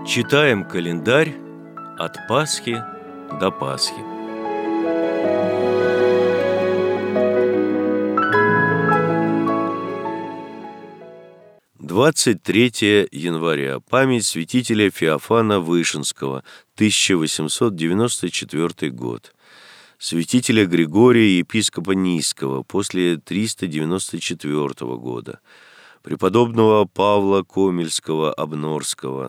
Читаем календарь от Пасхи до Пасхи. Двадцать 23 января. Память святителя Феофана Вышинского, 1894 год. Святителя Григория, епископа Низского, после 394 года. Преподобного Павла Комельского-Обнорского,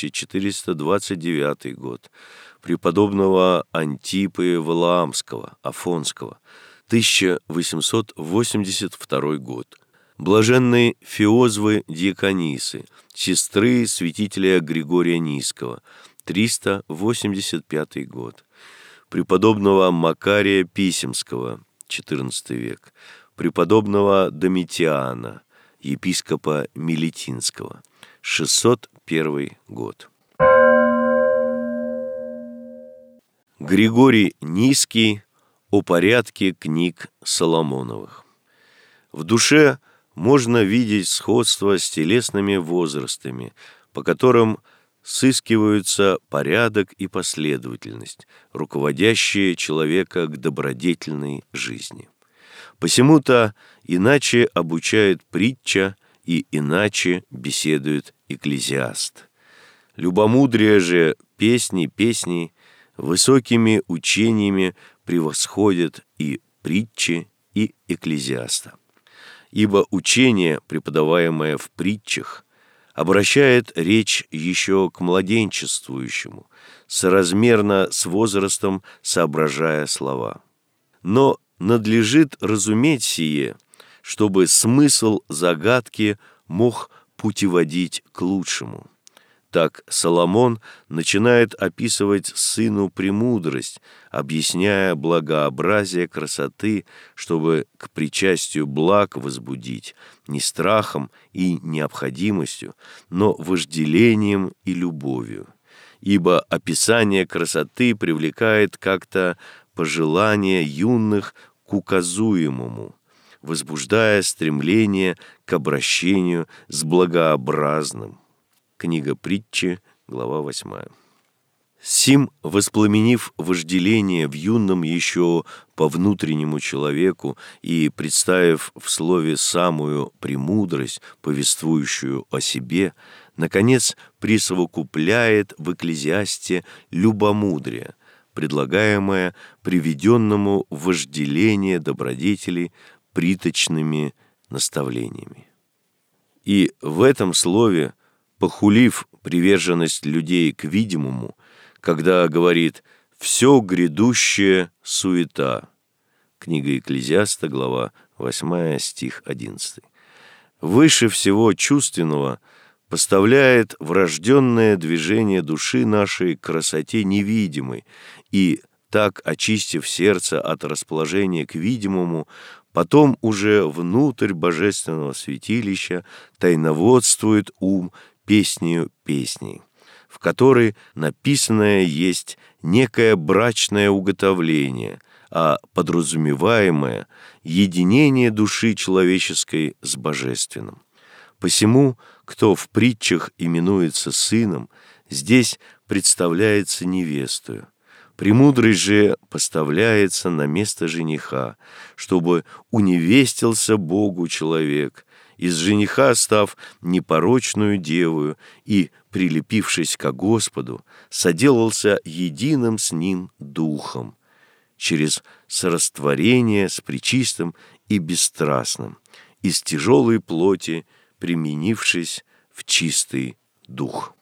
1429 год. Преподобного Антипы Валаамского, Афонского, 1882 год. Блаженные Феозвы Диаконисы, сестры святителя Григория Низского, 385 год. Преподобного Макария Писемского, XIV век. Преподобного Домитиана, епископа Мелитинского, 601 год. Григорий Низкий о порядке книг Соломоновых. В душе можно видеть сходство с телесными возрастами, по которым сыскиваются порядок и последовательность, руководящие человека к добродетельной жизни. Посему-то иначе обучает притча и иначе беседует экклезиаст. Любомудрие же песни высокими учениями превосходят и притчи, и экклезиаста. Ибо учение, преподаваемое в притчах, обращает речь еще к младенчествующему, соразмерно с возрастом соображая слова. Но надлежит разуметь сие, чтобы смысл загадки мог путеводить к лучшему. Так Соломон начинает описывать сыну премудрость, объясняя благообразие красоты, чтобы к причастию благ возбудить не страхом и необходимостью, но вожделением и любовью. Ибо описание красоты привлекает как-то пожелание юных к указуемому, возбуждая стремление к обращению с благообразным. Книга Притчи, глава 8. Сим, воспламенив вожделение в юном еще по внутреннему человеку и представив в слове самую премудрость, повествующую о себе, наконец присовокупляет в экклезиасте любомудрие, предлагаемое приведенному в вожделение добродетелей приточными наставлениями. И в этом слове, похулив приверженность людей к видимому, когда говорит «все грядущее суета». Книга Экклезиаста, глава 8, стих 11. Выше всего чувственного поставляет врожденное движение души нашей к красоте невидимой, и, так очистив сердце от расположения к видимому, потом уже внутрь божественного святилища тайноводствует ум песнею песней, в которой написанное есть некое брачное уготовление, а подразумеваемое — единение души человеческой с божественным. Посему, кто в притчах именуется сыном, здесь представляется невестою. Премудрость же поставляется на место жениха, чтобы уневестился Богу человек, из жениха став непорочную девою и, прилепившись ко Господу, соделался единым с Ним Духом, через сорастворение с пречистым и бесстрастным, из тяжелой плоти применившись в чистый дух.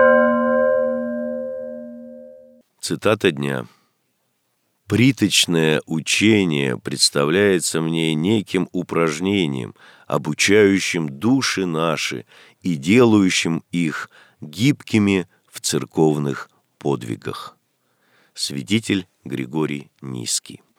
Цитата дня. «Приточное учение представляется мне неким упражнением, обучающим души наши и делающим их гибкими в церковных подвигах». Святитель Григорий Низкий.